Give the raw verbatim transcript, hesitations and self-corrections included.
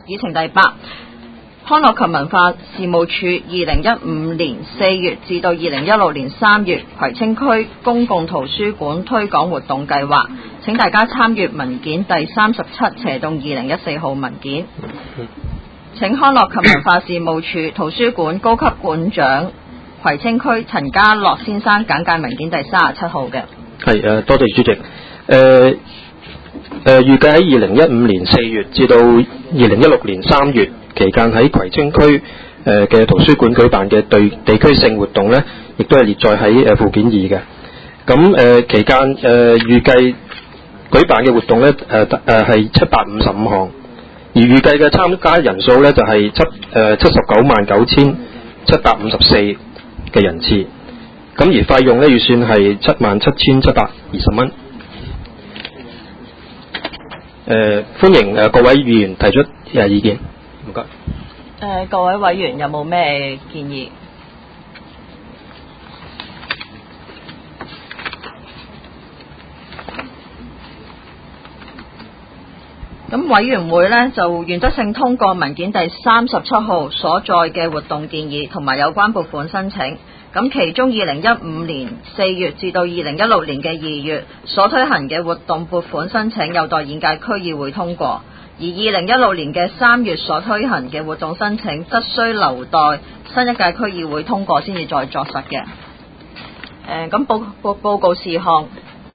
議程第八，康樂及文化事務處二零一五年四月至到二零一六年三月葵青區公共圖書館推廣活動計劃，請大家參閱文件第三十七斜洞二零一四號文件。請康樂及文化事務處圖書館高級館長葵青區陳家樂先生簡介文件第三十七號嘅。 係誒，多謝主席。誒、呃、誒，預計喺二零一五年四月至到二零一六年三月期間喺葵青區誒嘅圖書館舉辦嘅對地區性活動咧，亦都係列載喺誒附件二嘅。咁誒、呃、期間誒、呃、預計舉辦嘅活動咧誒誒係七百五十五項，而預計嘅參加人數咧就係七誒七十九萬九千七百五十四嘅人次。咁而費用咧預算係七萬七千七百二十蚊。誒，歡迎誒、呃、各位議員提出誒、呃、意見。唔該。 誒，各位委員有冇咩建議？咁委員會呢就原則性通過文件第三十七號所載嘅活動建議同埋有關撥款申請。咁其中二零一五年四月至到二零一六年嘅二月所推行嘅活動撥款申請有待現屆區議會通過，而二零一六年嘅三月所推行嘅活動申請則需留待新一屆區議會通過先至再作實嘅。誒、呃，咁報報報告事項，